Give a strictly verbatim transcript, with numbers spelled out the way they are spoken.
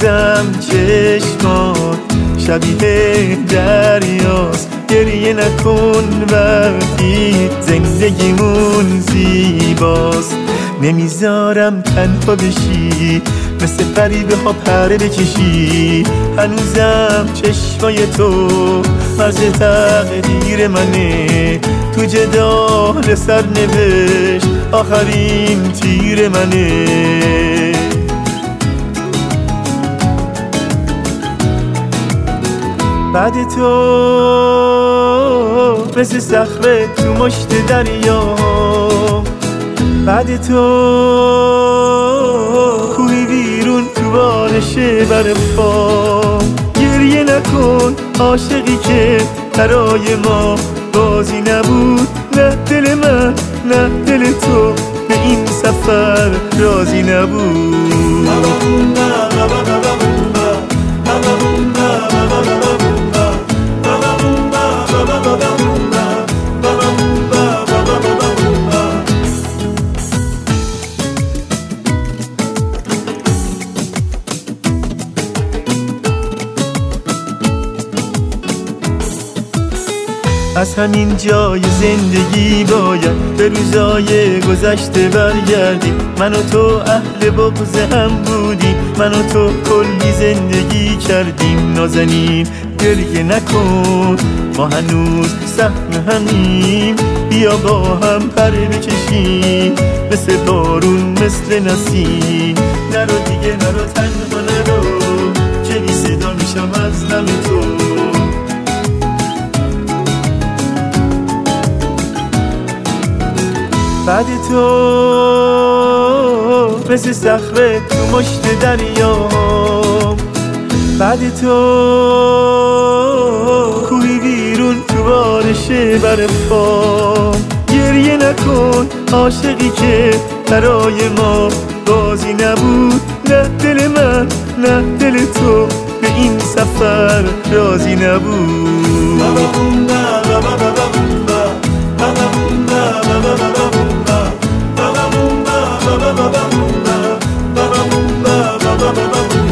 هنوزم چشمات شبیه دریاست. گریه نکن وقتی زندگیمون زیباست. نمیذارم تنها بشی، مثل فریبه ها پره بکشی. هنوزم چشمای تو مرز تقدیر منه، تو جدال سرنوشت آخرین تیر منه. بعد تو مثل صخره تو مشت دریا، بعد تو کوهی بیرون تو بارش برفا. گریه نکن عاشقی که برای ما بازی نبود. نه دل من نه دل تو به این سفر راضی نبود. از همین جای زندگی باید به روزای گذشته برگردیم. من و تو اهل بغض هم بودیم، من و تو کلی زندگی کردیم. نازنین گریه نکن، ما هنوز سهم همیم. بیا با هم پر بکشیم، مثل بارون مثل نسیم. نرو دیگه نرو تنها نرو، که بی صدا میشم از غم تو. بعد تو مثل صخره تو مشت دریا، بعد تو کوهی بیرون تو بارش برفا. گریه نکن عاشقی که برای ما بازی نبود. نه دل من نه دل تو به این سفر راضی نبود. Ba ba ba ba ba ba ba ba ba ba ba ba ba ba ba ba ba ba ba